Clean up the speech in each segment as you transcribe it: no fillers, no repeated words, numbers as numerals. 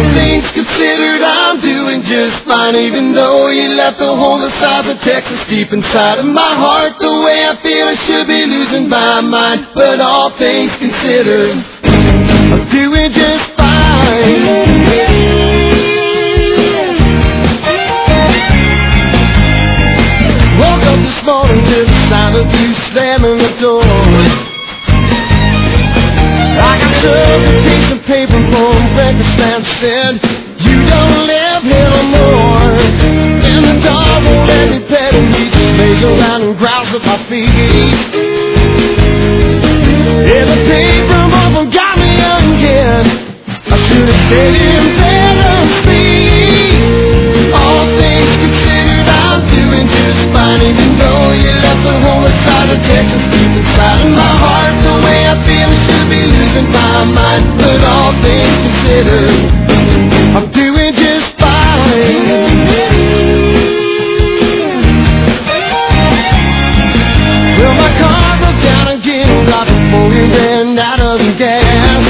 All things considered, I'm doing just fine. Even though you left the whole side of Texas deep inside of my heart. The way I feel, I should be losing my mind. But all things considered, I'm doing just fine. Woke up this morning to the sound of you slamming the door. I got up a piece of paper from breakfast and said, you don't live here no more. And the dog won't let me pet him. He just lays around and growls at my feet. Yeah, the pain from over got me again. I should have stayed in bed asleep. All things considered, I'm doing just fine. Even though you left the whole side of Texas deep inside of my heart. The way I feel, I should be losing my mind. But all things considered, I'm doing just fine. Well, my car broke down again right before we ran out of gas.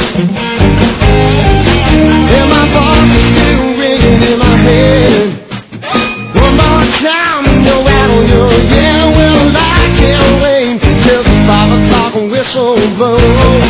And my boss is still ringing in my head. One more time and no rattle, yeah. Well, I can't wait till the 5 o'clock whistle blows,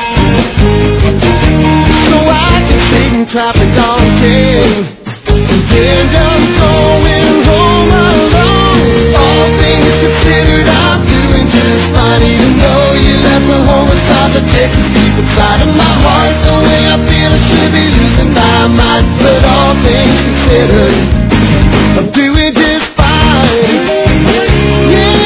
so I can sit in traffic all day and end up going home alone. All things considered, I'm doing just fine. Even though you left the whole side of Texas deep inside of my heart. The way I feel, I should be losing my mind. But all things considered, I'm doing just fine. Yeah.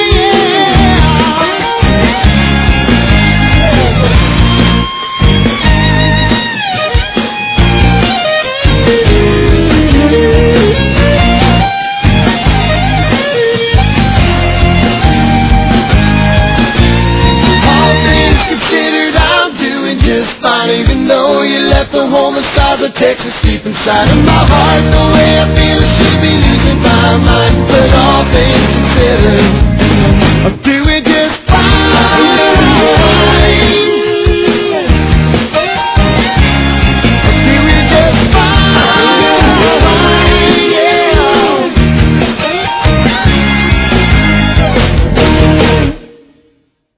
Even though you left the home inside of Texas deep inside of my heart. The way I feel, I should be losing my mind. But all things considered, I'm doing